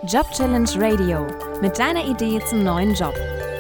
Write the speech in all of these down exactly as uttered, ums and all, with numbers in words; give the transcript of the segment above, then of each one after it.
Job Challenge Radio mit deiner Idee zum neuen Job.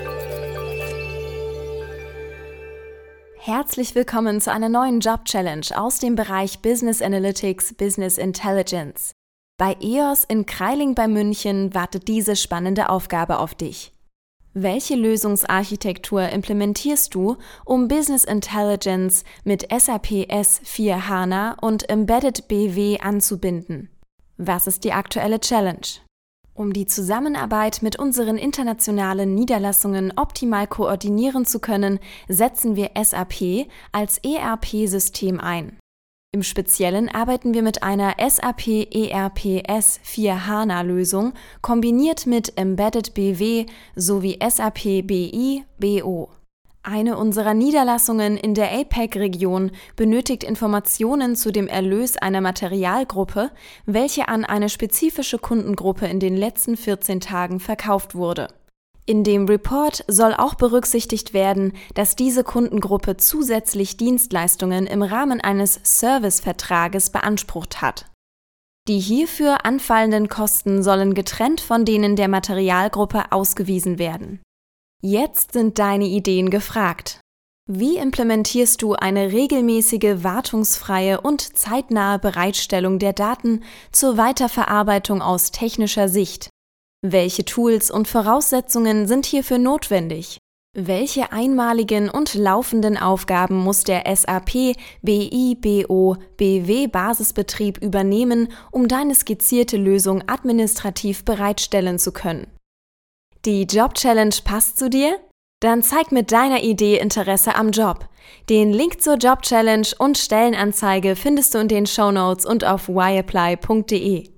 Herzlich willkommen zu einer neuen Job Challenge aus dem Bereich Business Analytics, Business Intelligence. Bei E O S in Kreiling bei München wartet diese spannende Aufgabe auf dich. Welche Lösungsarchitektur implementierst du, um Business Intelligence mit S A P S vier HANA und Embedded B W anzubinden? Was ist die aktuelle Challenge? Um die Zusammenarbeit mit unseren internationalen Niederlassungen optimal koordinieren zu können, setzen wir S A P als E R P-System ein. Im Speziellen arbeiten wir mit einer S A P E R P S vier HANA-Lösung kombiniert mit Embedded B W sowie S A P B I B O. Eine unserer Niederlassungen in der A P E C-Region benötigt Informationen zu dem Erlös einer Materialgruppe, welche an eine spezifische Kundengruppe in den letzten vierzehn Tagen verkauft wurde. In dem Report soll auch berücksichtigt werden, dass diese Kundengruppe zusätzlich Dienstleistungen im Rahmen eines Servicevertrages beansprucht hat. Die hierfür anfallenden Kosten sollen getrennt von denen der Materialgruppe ausgewiesen werden. Jetzt sind deine Ideen gefragt. Wie implementierst du eine regelmäßige, wartungsfreie und zeitnahe Bereitstellung der Daten zur Weiterverarbeitung aus technischer Sicht? Welche Tools und Voraussetzungen sind hierfür notwendig? Welche einmaligen und laufenden Aufgaben muss der S A P B I B O B W-Basisbetrieb übernehmen, um deine skizzierte Lösung administrativ bereitstellen zu können? Die Job Challenge passt zu dir? Dann zeig mit deiner Idee Interesse am Job. Den Link zur Job Challenge und Stellenanzeige findest du in den Shownotes und auf y apply punkt de.